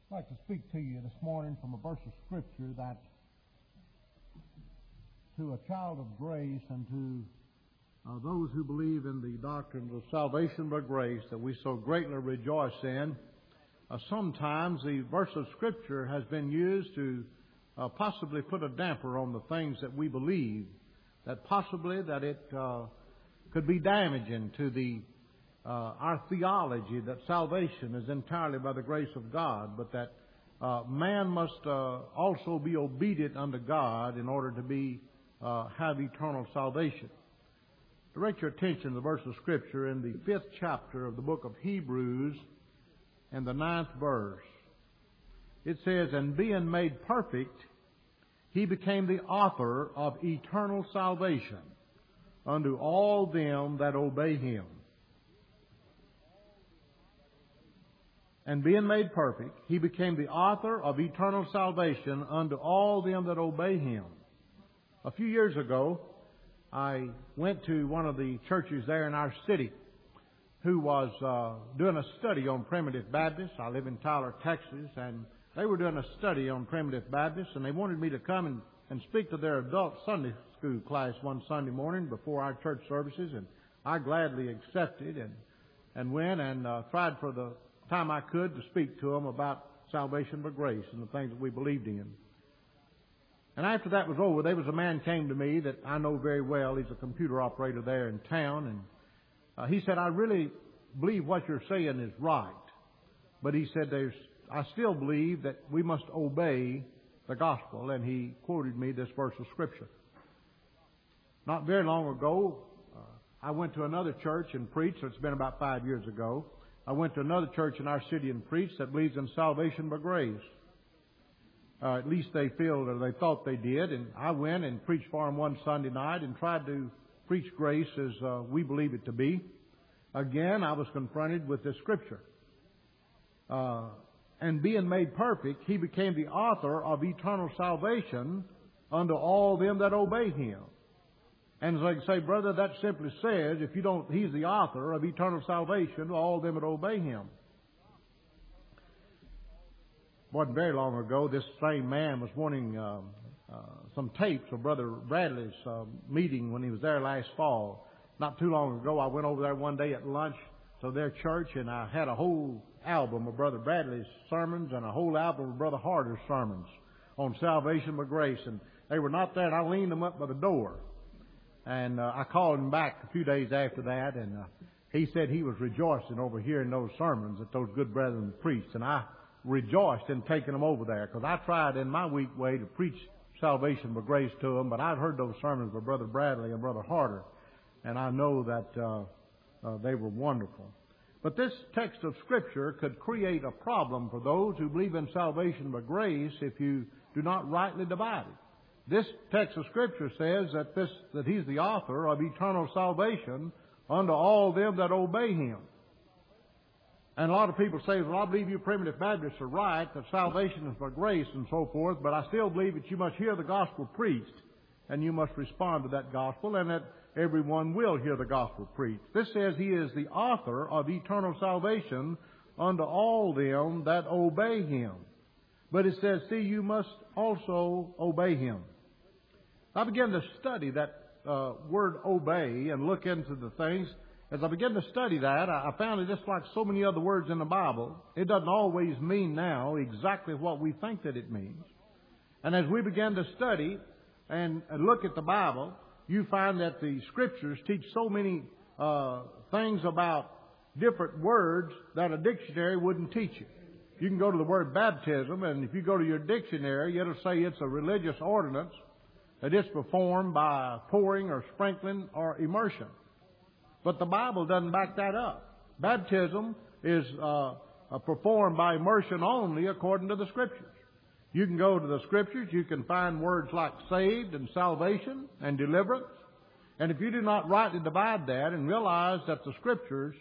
I'd like to speak to you this morning from a verse of Scripture that to a child of grace and to those who believe in the doctrines of salvation by grace that we so greatly rejoice in, sometimes the verse of Scripture has been used to possibly put a damper on the things that we believe, that possibly that it could be damaging to our theology that salvation is entirely by the grace of God, but that man must also be obedient unto God in order to have eternal salvation. Direct your attention to the verse of Scripture in the 5th chapter of the book of Hebrews and the 9th verse. It says, "And being made perfect, He became the author of eternal salvation unto all them that obey Him." And being made perfect, He became the author of eternal salvation unto all them that obey Him. A few years ago, I went to one of the churches there in our city who was doing a study on Primitive Baptists. I live in Tyler, Texas, and they were doing a study on Primitive Baptists, and they wanted me to come and speak to their adult Sunday school class one Sunday morning before our church services, and I gladly accepted and went and tried for the time I could to speak to them about salvation by grace and the things that we believed in. And after that was over, there was a man came to me that I know very well. He's a computer operator there in town, and he said, "I really believe what you're saying is right, but," he said, "I still believe that we must obey the gospel." And he quoted me this verse of Scripture. Not very long ago, I went to another church and preached. It's been about 5 years ago. I went to another church in our city and preached that believes in salvation by grace. At least they feel or they thought they did. And I went and preached for them one Sunday night and tried to preach grace as we believe it to be. Again, I was confronted with this Scripture. "And being made perfect, He became the author of eternal salvation unto all them that obey Him." And as I can say, brother, that simply says, He's the author of eternal salvation to all them that obey Him. It wasn't very long ago, this same man was wanting some tapes of Brother Bradley's meeting when he was there last fall. Not too long ago, I went over there one day at lunch to their church, and I had a whole album of Brother Bradley's sermons and a whole album of Brother Harder's sermons on salvation by grace. And they were not there, and I leaned them up by the door. And I called him back a few days after that, and he said he was rejoicing over hearing those sermons that those good brethren preached. And I rejoiced in taking them over there, because I tried in my weak way to preach salvation by grace to them, but I'd heard those sermons by Brother Bradley and Brother Harder, and I know that they were wonderful. But this text of Scripture could create a problem for those who believe in salvation by grace if you do not rightly divide it. This text of Scripture says that He's the author of eternal salvation unto all them that obey Him. And a lot of people say, "Well, I believe you Primitive Baptists are right, that salvation is by grace and so forth, but I still believe that you must hear the gospel preached, and you must respond to that gospel, and that everyone will hear the gospel preached." This says He is the author of eternal salvation unto all them that obey Him. But it says, see, you must also obey Him. I began to study that word obey and look into the things. As I began to study that, I found that just like so many other words in the Bible, it doesn't always mean now exactly what we think that it means. And as we began to study and look at the Bible, you find that the Scriptures teach so many things about different words that a dictionary wouldn't teach you. You can go to the word baptism, and if you go to your dictionary, it'll say it's a religious ordinance that is performed by pouring or sprinkling or immersion. But the Bible doesn't back that up. Baptism is performed by immersion only according to the Scriptures. You can go to the Scriptures, you can find words like saved and salvation and deliverance. And if you do not rightly divide that and realize that the Scriptures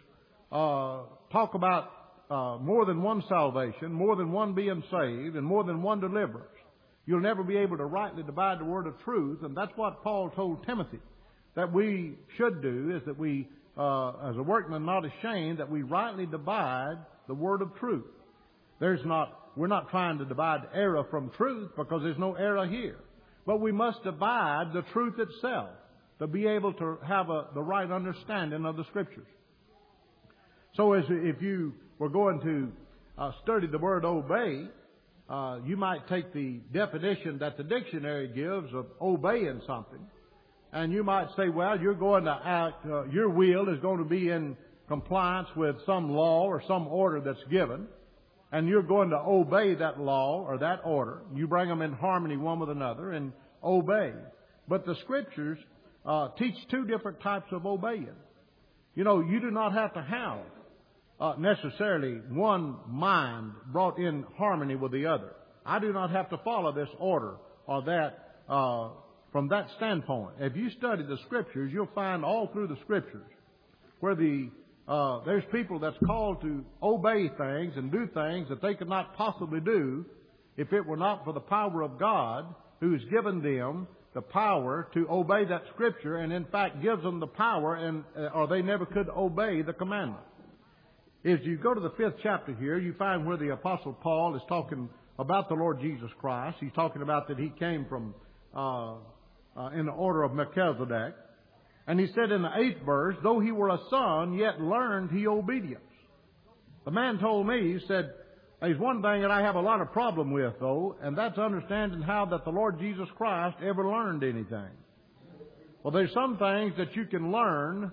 talk about more than one salvation, more than one being saved, and more than one deliverance, you'll never be able to rightly divide the word of truth. And that's what Paul told Timothy that we should do, is that we, as a workman not ashamed, that we rightly divide the word of truth. There's not we're not trying to divide error from truth, because there's no error here. But we must divide the truth itself to be able to have the right understanding of the Scriptures. So if you were going to study the word obey, you might take the definition that the dictionary gives of obeying something, and you might say, well, you're going to act, your will is going to be in compliance with some law or some order that's given, and you're going to obey that law or that order. You bring them in harmony one with another and obey. But the Scriptures teach two different types of obeying. You know, you do not have to have necessarily one mind brought in harmony with the other. I do not have to follow this order or that from that standpoint. If you study the Scriptures, you'll find all through the Scriptures where there's people that's called to obey things and do things that they could not possibly do if it were not for the power of God, who's given them the power to obey that Scripture, and in fact gives them the power, or they never could obey the commandment. If you go to the 5th chapter here, you find where the Apostle Paul is talking about the Lord Jesus Christ. He's talking about that He came from in the order of Melchizedek. And he said in the 8th verse, though He were a son, yet learned He obedience. The man told me, he said, there's one thing that I have a lot of problem with, though, and that's understanding how that the Lord Jesus Christ ever learned anything. Well, there's some things that you can learn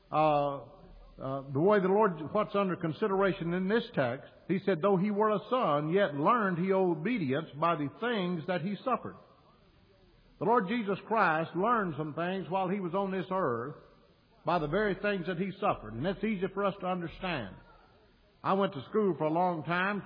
the way the Lord, what's under consideration in this text. He said, though He were a son, yet learned He obedience by the things that He suffered. The Lord Jesus Christ learned some things while He was on this earth by the very things that He suffered. And that's easy for us to understand. I went to school for a long time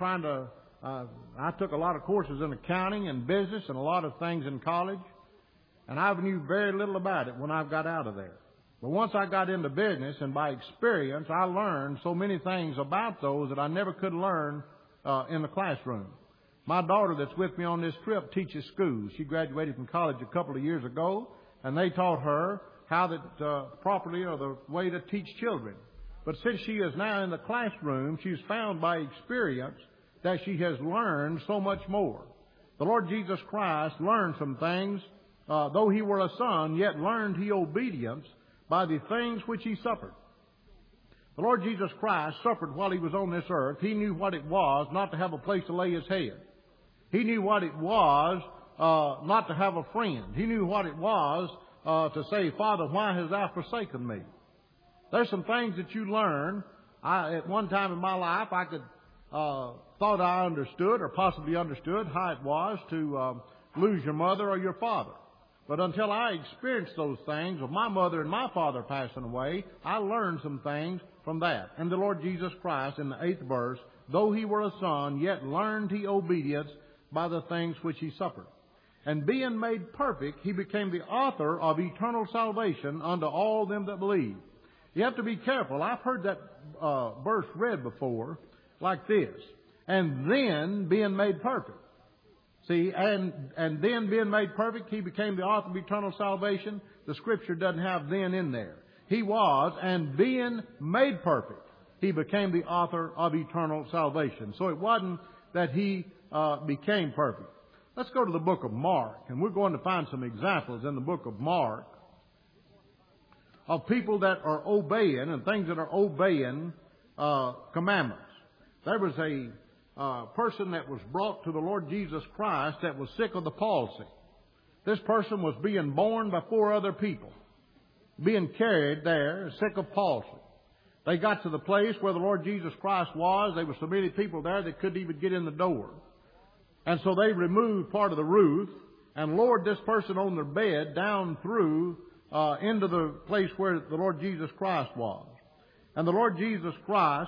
I took a lot of courses in accounting and business and a lot of things in college. And I knew very little about it when I got out of there. But once I got into business, and by experience, I learned so many things about those that I never could learn in the classroom. My daughter that's with me on this trip teaches school. She graduated from college a couple of years ago, and they taught her how that properly, or the way to teach children. But since she is now in the classroom, she's found by experience that she has learned so much more. The Lord Jesus Christ learned some things, though He were a son, yet learned He obedience by the things which He suffered. The Lord Jesus Christ suffered while He was on this earth. He knew what it was not to have a place to lay His head. He knew what it was not to have a friend. He knew what it was to say, Father, why hast Thou forsaken me? There's some things that you learn. At one time in my life, I could thought I understood, or possibly understood, how it was to lose your mother or your father. But until I experienced those things of my mother and my father passing away, I learned some things from that. And the Lord Jesus Christ, in the 8th verse, though He were a son, yet learned He obedience by the things which He suffered. And being made perfect, He became the author of eternal salvation unto all them that believe. You have to be careful. I've heard that verse read before like this. And then being made perfect. See, and then being made perfect, He became the author of eternal salvation. The Scripture doesn't have then in there. He was, and being made perfect, He became the author of eternal salvation. So it wasn't that He became perfect. Let's go to the book of Mark, and we're going to find some examples in the book of Mark of people that are obeying and things that are obeying commandments. There was a person that was brought to the Lord Jesus Christ that was sick of the palsy. This person was being borne by 4 other people, being carried there, sick of palsy. They got to the place where the Lord Jesus Christ was. There were so many people there they couldn't even get in the door. And so they removed part of the roof and lowered this person on their bed down through into the place where the Lord Jesus Christ was. And the Lord Jesus Christ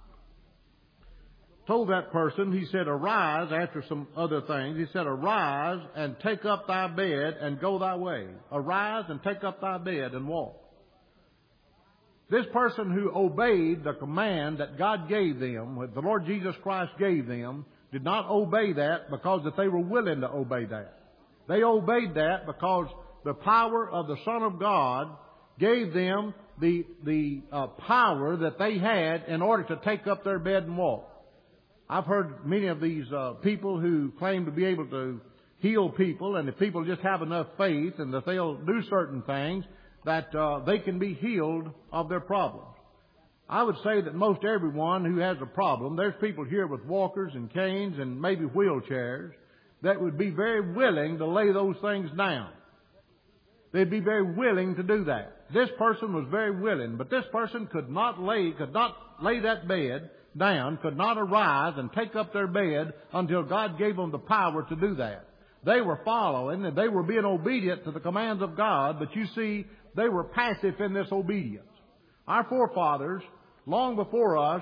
told that person, He said, arise, after some other things. He said, arise and take up thy bed and go thy way. Arise and take up thy bed and walk. This person who obeyed the command that God gave them, what the Lord Jesus Christ gave them, did not obey that because that they were willing to obey that. They obeyed that because the power of the Son of God gave them the power that they had in order to take up their bed and walk. I've heard many of these people who claim to be able to heal people, and if people just have enough faith and that they'll do certain things, that they can be healed of their problems. I would say that most everyone who has a problem, there's people here with walkers and canes and maybe wheelchairs that would be very willing to lay those things down. They'd be very willing to do that. This person was very willing, but this person could not lay that bed down, could not arise and take up their bed until God gave them the power to do that. They were following and they were being obedient to the commands of God, but you see, they were passive in this obedience. Our forefathers, long before us,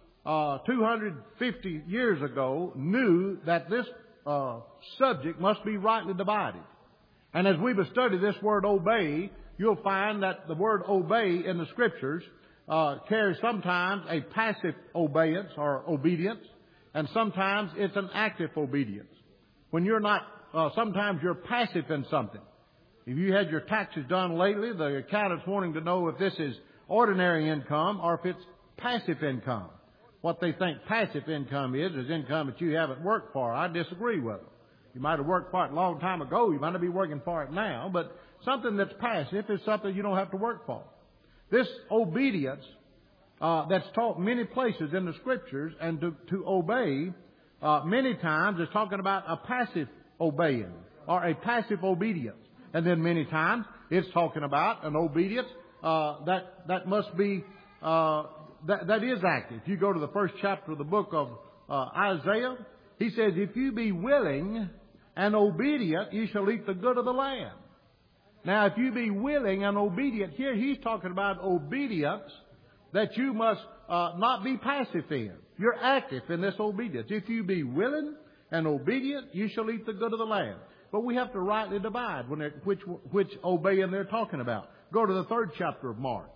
250 years ago, knew that this subject must be rightly divided. And as we've studied this word obey, you'll find that the word obey in the Scriptures carries sometimes a passive obedience or obedience, and sometimes it's an active obedience. When you're not, sometimes you're passive in something. If you had your taxes done lately, the accountant's wanting to know if this is ordinary income or if it's passive income. What they think passive income is income that you haven't worked for. I disagree with them. You might have worked for it a long time ago. You might not be working for it now. But something that's passive is something you don't have to work for. This obedience that's taught many places in the Scriptures, and to obey many times is talking about a passive obeying or a passive obedience. And then many times it's talking about an obedience that must be that is active. If you go to the first chapter of the book of Isaiah, he says, "If you be willing and obedient, you shall eat the good of the land." Now, if you be willing and obedient, here he's talking about obedience that you must not be passive in. You're active in this obedience. If you be willing and obedient, you shall eat the good of the land. But we have to rightly divide which obeying they're talking about. Go to the 3rd chapter of Mark.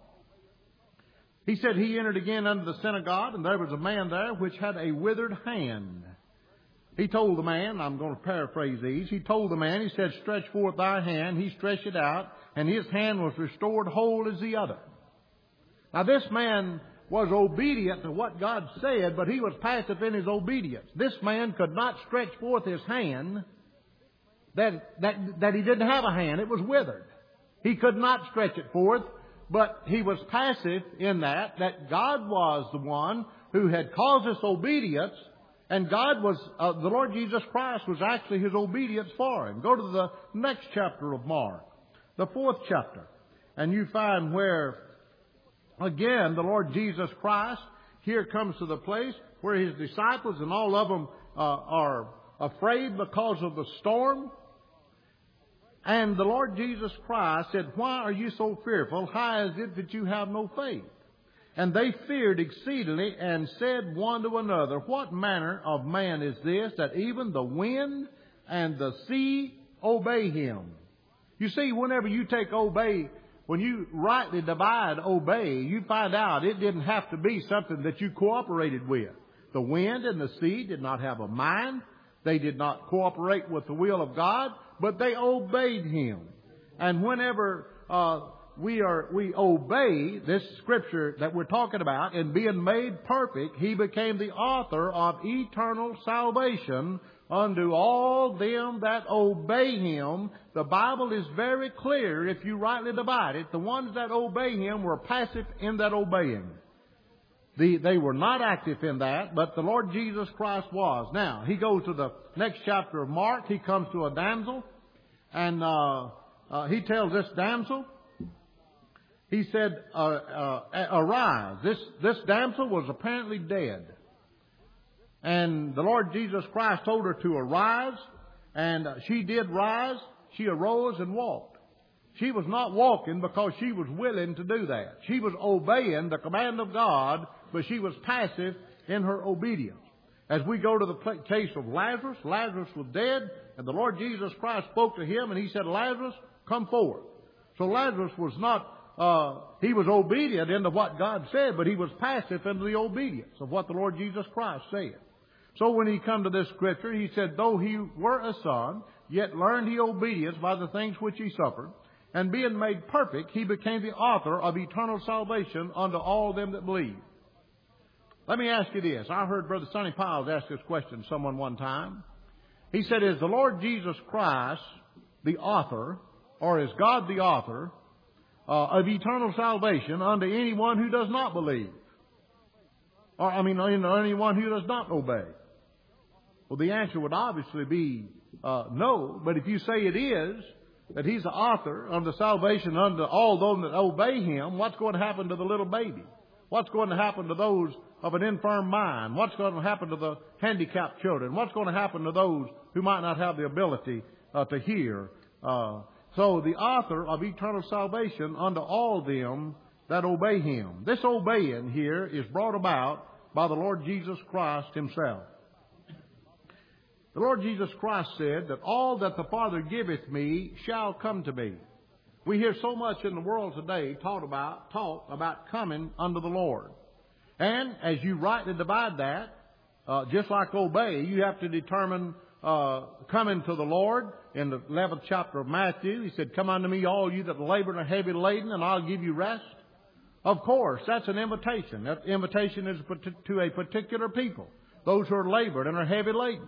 He said, "He entered again unto the synagogue, and there was a man there which had a withered hand. He told the man," I'm going to paraphrase these, he told the man, he said, "Stretch forth thy hand." He stretched it out, and his hand was restored whole as the other. Now this man was obedient to what God said, but he was passive in his obedience. This man could not stretch forth his hand, that he didn't have a hand. It was withered. He could not stretch it forth, but he was passive in that God was the one who had caused this obedience, and God was, the Lord Jesus Christ was actually his obedience for him. Go to the next chapter of Mark, the 4th chapter, and you find where, again, the Lord Jesus Christ here comes to the place where his disciples and all of them are afraid because of the storm. And the Lord Jesus Christ said, "Why are you so fearful? How is it that you have no faith?" And they feared exceedingly and said one to another, "What manner of man is this, that even the wind and the sea obey him?" You see, whenever you take obey, when you rightly divide obey, you find out it didn't have to be something that you cooperated with. The wind and the sea did not have a mind. They did not cooperate with the will of God, but they obeyed him. And whenever we obey this Scripture that we're talking about, in being made perfect, he became the author of eternal salvation unto all them that obey him. The Bible is very clear, if you rightly divide it. The ones that obey him were passive in that obeying. They were not active in that, but the Lord Jesus Christ was. Now, he goes to the next chapter of Mark. He comes to a damsel, and he tells this damsel, he said, "Arise." This damsel was apparently dead. And the Lord Jesus Christ told her to arise, and she did rise. She arose and walked. She was not walking because she was willing to do that. She was obeying the command of God, but she was passive in her obedience. As we go to the case of Lazarus, Lazarus was dead, and the Lord Jesus Christ spoke to him, and he said, "Lazarus, come forth." So Lazarus was not, he was obedient into what God said, but he was passive into the obedience of what the Lord Jesus Christ said. So when he come to this Scripture, he said, "Though he were a son, yet learned he obedience by the things which he suffered. And being made perfect, he became the author of eternal salvation unto all them that believe." Let me ask you this. I heard Brother Sonny Piles ask this question to someone one time. He said, is the Lord Jesus Christ the author, or is God the author of eternal salvation unto anyone who does not believe? Or, anyone who does not obey? Well, the answer would obviously be no. But if you say it is, that He's the author of the salvation unto all those that obey Him, what's going to happen to the little baby? What's going to happen to those of an infirm mind? What's going to happen to the handicapped children? What's going to happen to those who might not have the ability to hear? So the author of eternal salvation unto all them that obey Him. This obeying here is brought about by the Lord Jesus Christ Himself. The Lord Jesus Christ said that all that the Father giveth me shall come to me. We hear so much in the world today taught about coming unto the Lord. And as you rightly divide that, just like obey, you have to determine coming to the Lord. In the 11th chapter of Matthew, He said, come unto me, all you that labor and are heavy laden, and I'll give you rest. Of course, that's an invitation. That invitation is to a particular people, those who are labored and are heavy laden.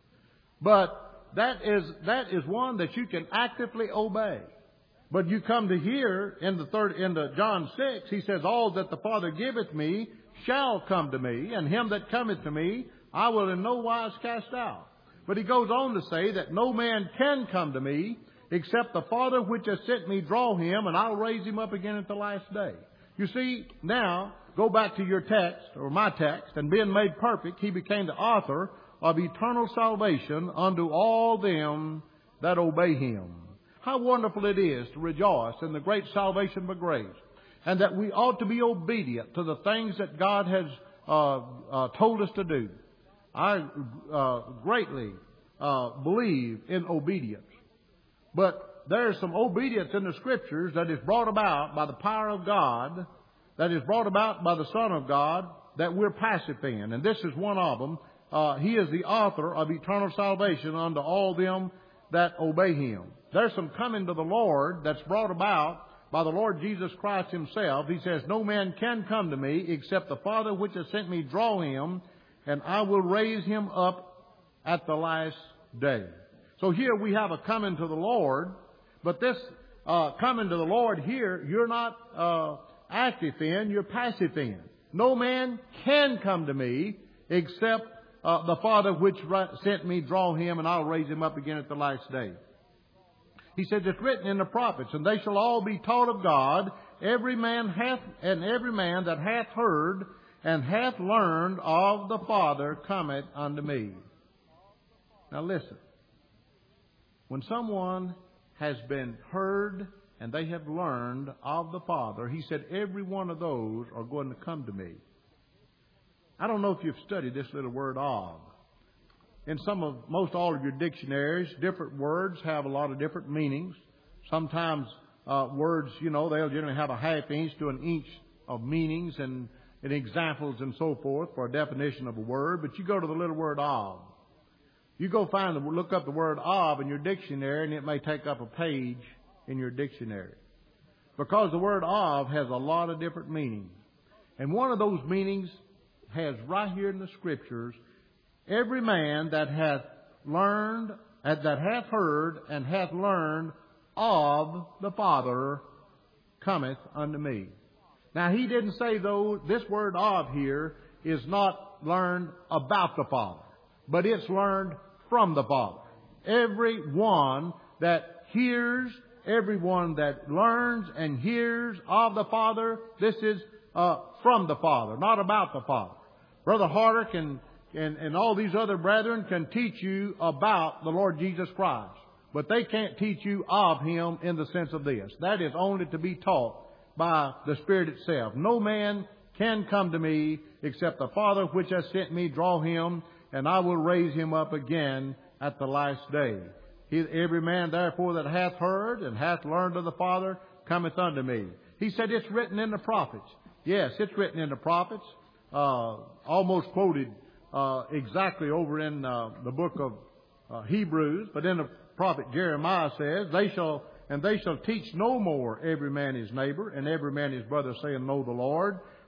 But that is one that you can actively obey. But you come to here in the John 6, He says, all that the Father giveth me shall come to me, and him that cometh to me I will in no wise cast out. But He goes on to say that no man can come to me except the Father which has sent me draw him, and I'll raise him up again at the last day. You see, now, go back to your text, or my text, and being made perfect, He became the author of eternal salvation unto all them that obey Him. How wonderful it is to rejoice in the great salvation by grace, and that we ought to be obedient to the things that God has told us to do. I greatly believe in obedience. But there is some obedience in the Scriptures that is brought about by the power of God, that is brought about by the Son of God, that we're passive in. And this is one of them. He is the author of eternal salvation unto all them that obey Him. There's some coming to the Lord that's brought about by the Lord Jesus Christ Himself. He says, no man can come to me except the Father which has sent me draw him, and I will raise him up at the last day. So here we have a coming to the Lord, but this coming to the Lord here, you're not active in, you're passive in. No man can come to me except the Father which sent me draw him, and I'll raise him up again at the last day. He says it's written in the prophets, and they shall all be taught of God. Every man that hath heard and hath learned of the Father cometh unto me. Now listen. When someone has been heard and they have learned of the Father, He said every one of those are going to come to me. I don't know if you've studied this little word of. In most all of your dictionaries, different words have a lot of different meanings. Sometimes words, they'll generally have a half inch to an inch of meanings and examples and so forth for a definition of a word. But you go to the little word of. You go look up the word of in your dictionary, and it may take up a page in your dictionary. Because the word of has a lot of different meanings. And one of those meanings has right here in the Scriptures, every man that hath learned, that hath heard and hath learned of the Father cometh unto me. Now He didn't say, though, this word of here is not learned about the Father, but it's learned from the Father. Every one that hears, everyone that learns and hears of the Father, this is from the Father, not about the Father. Brother Harder and all these other brethren can teach you about the Lord Jesus Christ, but they can't teach you of Him in the sense of this. That is only to be taught by the Spirit itself. No man can come to me except the Father which has sent me draw him, and I will raise him up again at the last day. Every man therefore that hath heard and hath learned of the Father cometh unto me. He said it's written in the prophets. Yes, it's written in the prophets. Almost quoted exactly over in the book of Hebrews, but in the prophet Jeremiah says, they shall teach no more every man his neighbor and every man his brother, saying, Know the Lord.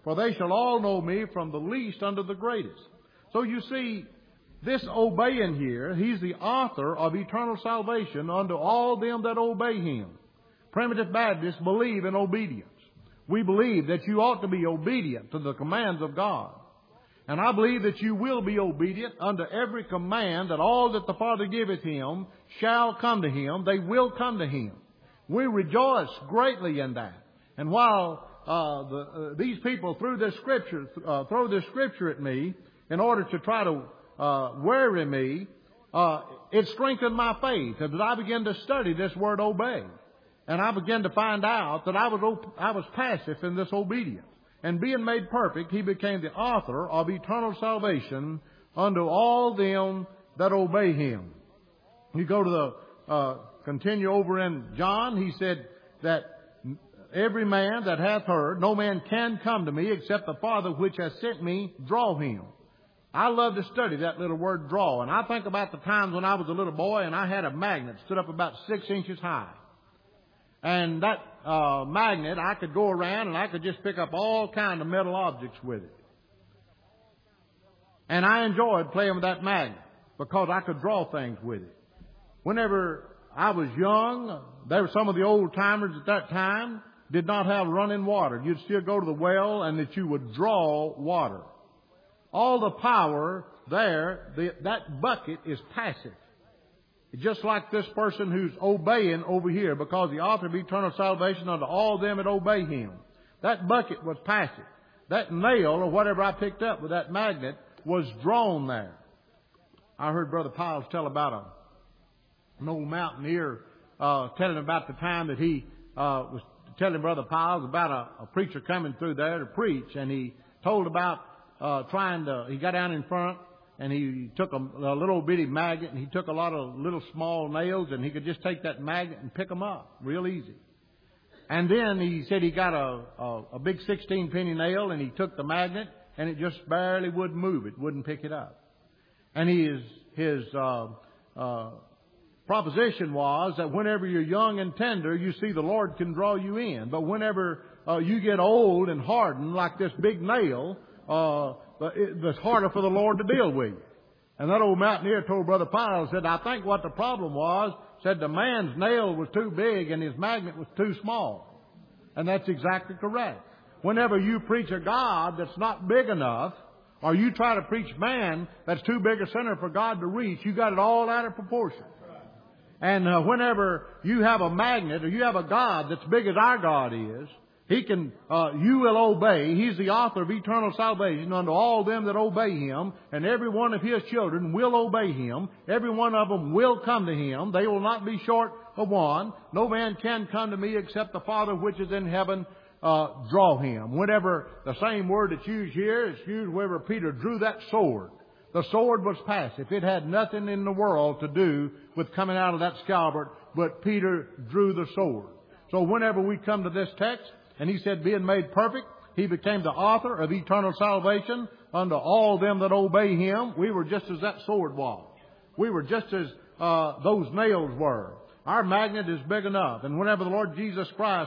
For they shall all know me from the least unto the greatest. So you see, this obeying here, He's the author of eternal salvation unto all them that obey Him. Primitive Baptists believe in obedience. We believe that you ought to be obedient to the commands of God. And I believe that you will be obedient unto every command, that all that the Father giveth Him shall come to Him. They will come to Him. We rejoice greatly in that. And while these people throw this scripture at me in order to try to weary me, it strengthened my faith as I began to study this word obey. And I began to find out that I was passive in this obedience. And being made perfect, He became the author of eternal salvation unto all them that obey Him. You go to continue over in John, He said that every man that hath heard, no man can come to me except the Father which hath sent me draw him. I love to study that little word draw. And I think about the times when I was a little boy and I had a magnet stood up about 6 inches high. And that magnet, I could go around and I could just pick up all kinds of metal objects with it. And I enjoyed playing with that magnet because I could draw things with it. Whenever I was young, there were some of the old timers at that time did not have running water. You'd still go to the well and that you would draw water. All the power there, that bucket is passive. Just like this person who's obeying over here, because the author of eternal salvation unto all them that obey Him. That bucket was passive. That nail or whatever I picked up with that magnet was drawn there. I heard Brother Piles tell about an old mountaineer telling about the time that he was telling Brother Piles about a preacher coming through there to preach, and he told about he got down in front and he took a little bitty magnet and he took a lot of little small nails and he could just take that magnet and pick them up real easy. And then he said he got a big 16-penny nail and he took the magnet and it just barely would move. It wouldn't pick it up. And his proposition was that whenever you're young and tender, you see the Lord can draw you in. But whenever you get old and hardened like this big nail, it's harder for the Lord to deal with you. And that old mountaineer told Brother Piles, said, I think what the problem was, said the man's nail was too big and his magnet was too small. And that's exactly correct. Whenever you preach a God that's not big enough, or you try to preach man that's too big a sinner for God to reach, you got it all out of proportion. And whenever you have a magnet or you have a God that's big as our God is, you will obey. He's the author of eternal salvation unto all them that obey Him. And every one of His children will obey Him. Every one of them will come to Him. They will not be short of one. No man can come to me except the Father which is in heaven draw him. Whenever the same word that's used here is used wherever Peter drew that sword. The sword was passive. It had nothing in the world to do with coming out of that scabbard, but Peter drew the sword. So whenever we come to this text, and he said, being made perfect, He became the author of eternal salvation unto all them that obey Him. We were just as that sword was. We were just as those nails were. Our magnet is big enough. And whenever the Lord Jesus Christ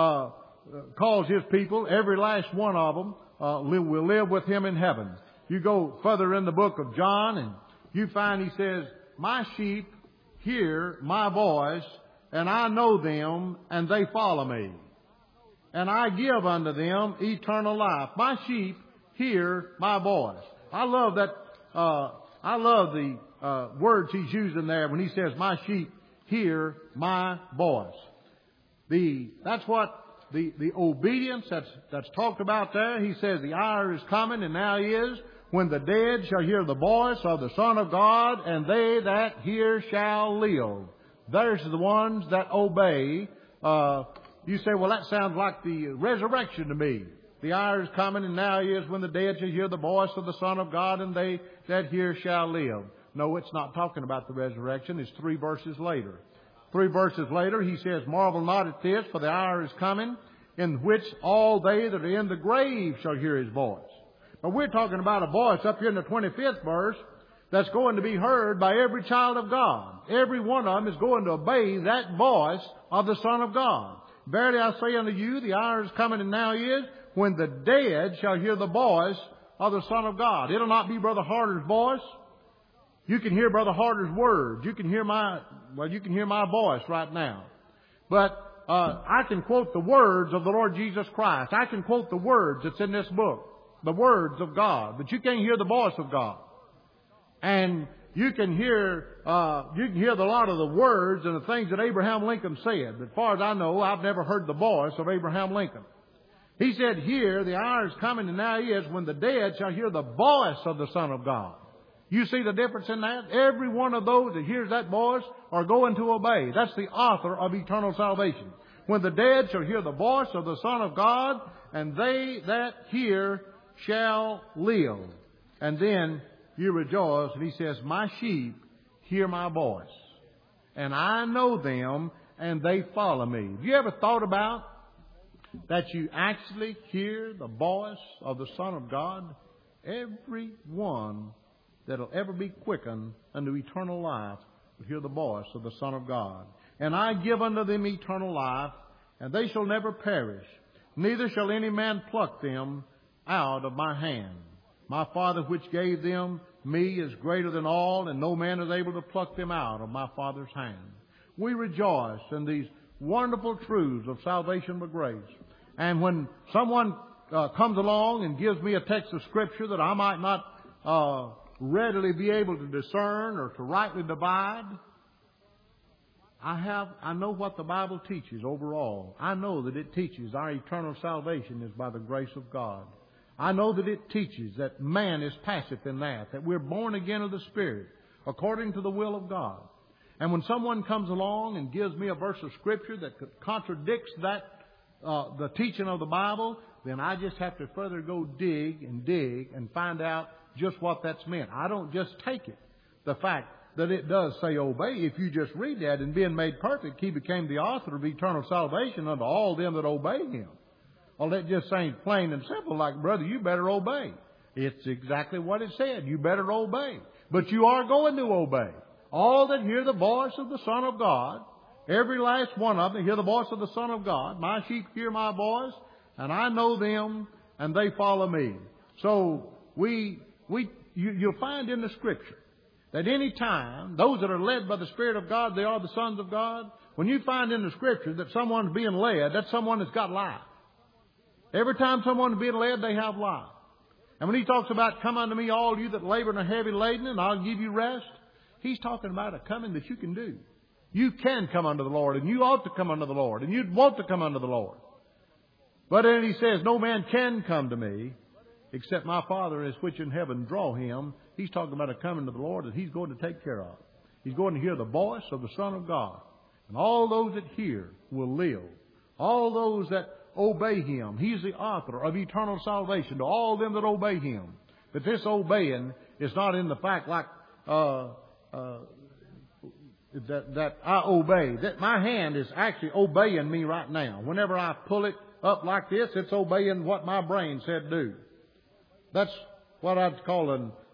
calls His people, every last one of them will live with Him in heaven. You go further in the book of John, and you find He says, my sheep hear my voice, and I know them, and they follow me. And I give unto them eternal life. My sheep hear my voice. I love that. I love the words He's using there when He says, my sheep hear my voice. That's what the obedience that's talked about there. He says the hour is coming, and now is, when the dead shall hear the voice of the Son of God, and they that hear shall live. There's the ones that obey. You say, well, that sounds like the resurrection to me. The hour is coming, and now is, when the dead shall hear the voice of the Son of God, and they that hear shall live. No, it's not talking about the resurrection. It's 3 verses later. 3 verses later, He says, marvel not at this, for the hour is coming, in which all they that are in the grave shall hear His voice. But we're talking about a voice up here in the 25th verse that's going to be heard by every child of God. Every one of them is going to obey that voice of the Son of God. Verily I say unto you, the hour is coming, and now is, when the dead shall hear the voice of the Son of God. It'll not be Brother Harder's voice. You can hear Brother Harder's words. You can hear my voice right now. But I can quote the words of the Lord Jesus Christ. I can quote the words that's in this book, the words of God. But you can't hear the voice of God. And you can hear the lot of the words and the things that Abraham Lincoln said. But as far as I know, I've never heard the voice of Abraham Lincoln. He said, "Here, the hour is coming, and now is, when the dead shall hear the voice of the Son of God." You see the difference in that? Every one of those that hears that voice are going to obey. That's the author of eternal salvation. When the dead shall hear the voice of the Son of God, and they that hear shall live. And then you rejoice, and he says, "My sheep hear my voice, and I know them, and they follow me." Have you ever thought about that you actually hear the voice of the Son of God? Every one that'll ever be quickened unto eternal life will hear the voice of the Son of God. "And I give unto them eternal life, and they shall never perish, neither shall any man pluck them out of my hand. My Father which gave them me is greater than all, and no man is able to pluck them out of my Father's hand." We rejoice in these wonderful truths of salvation by grace. And when someone comes along and gives me a text of Scripture that I might not readily be able to discern or to rightly divide, I know what the Bible teaches overall. I know that it teaches our eternal salvation is by the grace of God. I know that it teaches that man is passive in that we're born again of the Spirit according to the will of God. And when someone comes along and gives me a verse of Scripture that contradicts that, the teaching of the Bible, then I just have to further go dig and find out just what that's meant. I don't just take it. The fact that it does say obey, if you just read that, and being made perfect, He became the author of eternal salvation unto all them that obey Him. Well, that just ain't plain and simple like, "Brother, you better obey." It's exactly what it said. You better obey. But you are going to obey. All that hear the voice of the Son of God, every last one of them hear the voice of the Son of God. "My sheep hear my voice, and I know them, and they follow me." So you'll find in the Scripture that any time those that are led by the Spirit of God, they are the sons of God. When you find in the Scripture that someone's being led, that's someone that's got life. Every time someone's being led, they have life. And when He talks about, "Come unto me, all you that labor and are heavy laden, and I'll give you rest," He's talking about a coming that you can do. You can come unto the Lord, and you ought to come unto the Lord, and you'd want to come unto the Lord. But then He says, "No man can come to me except my Father is which in heaven draw him." He's talking about a coming to the Lord that He's going to take care of. He's going to hear the voice of the Son of God. And all those that hear will live. All those that obey Him. He's the author of eternal salvation to all them that obey Him. But this obeying is not in the fact like that I obey. That my hand is actually obeying me right now. Whenever I pull it up like this, it's obeying what my brain said do. That's what I'd call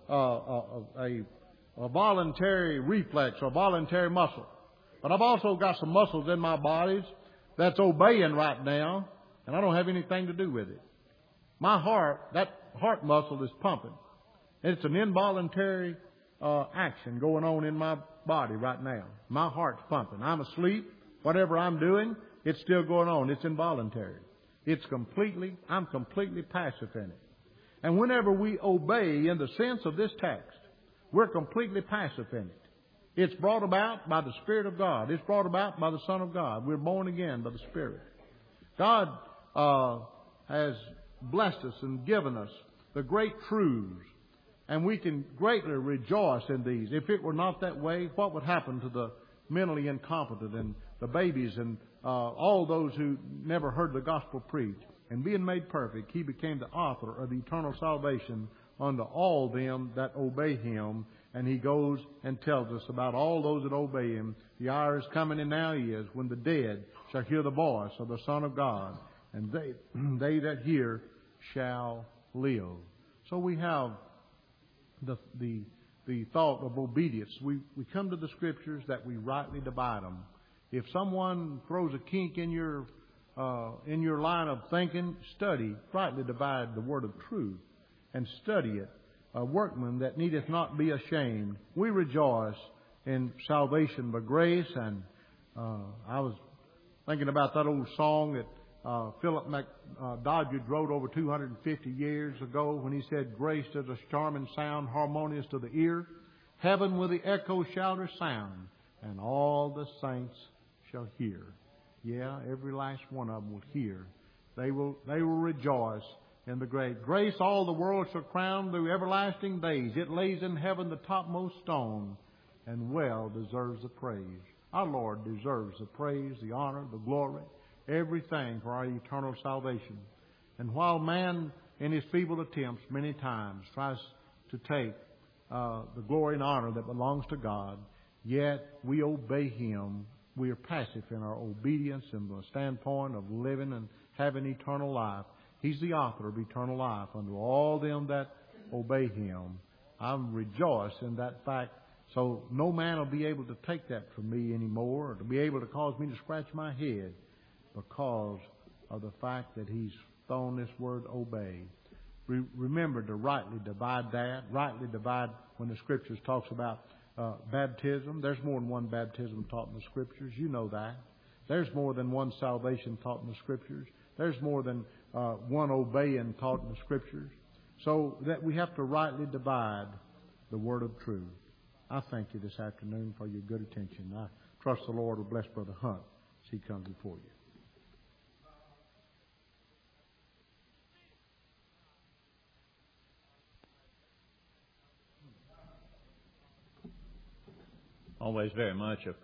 a voluntary reflex or voluntary muscle. But I've also got some muscles in my bodies that's obeying right now, and I don't have anything to do with it. My heart, that heart muscle is pumping. It's an involuntary action going on in my body right now. My heart's pumping. I'm asleep. Whatever I'm doing, it's still going on. It's involuntary. I'm completely passive in it. And whenever we obey in the sense of this text, we're completely passive in it. It's brought about by the Spirit of God. It's brought about by the Son of God. We're born again by the Spirit. God has blessed us and given us the great truths, and we can greatly rejoice in these. If it were not that way, what would happen to the mentally incompetent and the babies and all those who never heard the gospel preached? And being made perfect, He became the author of eternal salvation unto all them that obey Him. And He goes and tells us about all those that obey Him. The hour is coming, and now is, when the dead shall hear the voice of the Son of God, and they that hear shall live. So we have the thought of obedience. We come to the Scriptures that we rightly divide them. If someone throws a kink in your in your line of thinking, study, rightly divide the word of truth, and study it. A workman that needeth not be ashamed. We rejoice in salvation by grace. And I was thinking about that old song that Philip McDodgett wrote over 250 years ago when he said, "Grace does a charming sound, harmonious to the ear. Heaven with the echo shall resound, and all the saints shall hear." Yeah, every last one of them will hear. They will rejoice in the great grace. All the world shall crown through everlasting days. It lays in heaven the topmost stone, and well deserves the praise. Our Lord deserves the praise, the honor, the glory, everything for our eternal salvation. And while man in his feeble attempts many times tries to take the glory and honor that belongs to God, yet we obey Him. We are passive in our obedience in the standpoint of living and having eternal life. He's the author of eternal life unto all them that obey Him. I'm rejoiced in that fact. So no man will be able to take that from me anymore, or to be able to cause me to scratch my head, because of the fact that He's thrown this word obey. Remember to rightly divide that. Rightly divide when the Scriptures talks about baptism. There's more than one baptism taught in the Scriptures. You know that. There's more than one salvation taught in the Scriptures. There's more than one obeying taught in the Scriptures. So that we have to rightly divide the word of truth. I thank you this afternoon for your good attention. I trust the Lord will bless Brother Hunt as he comes before you. Always very much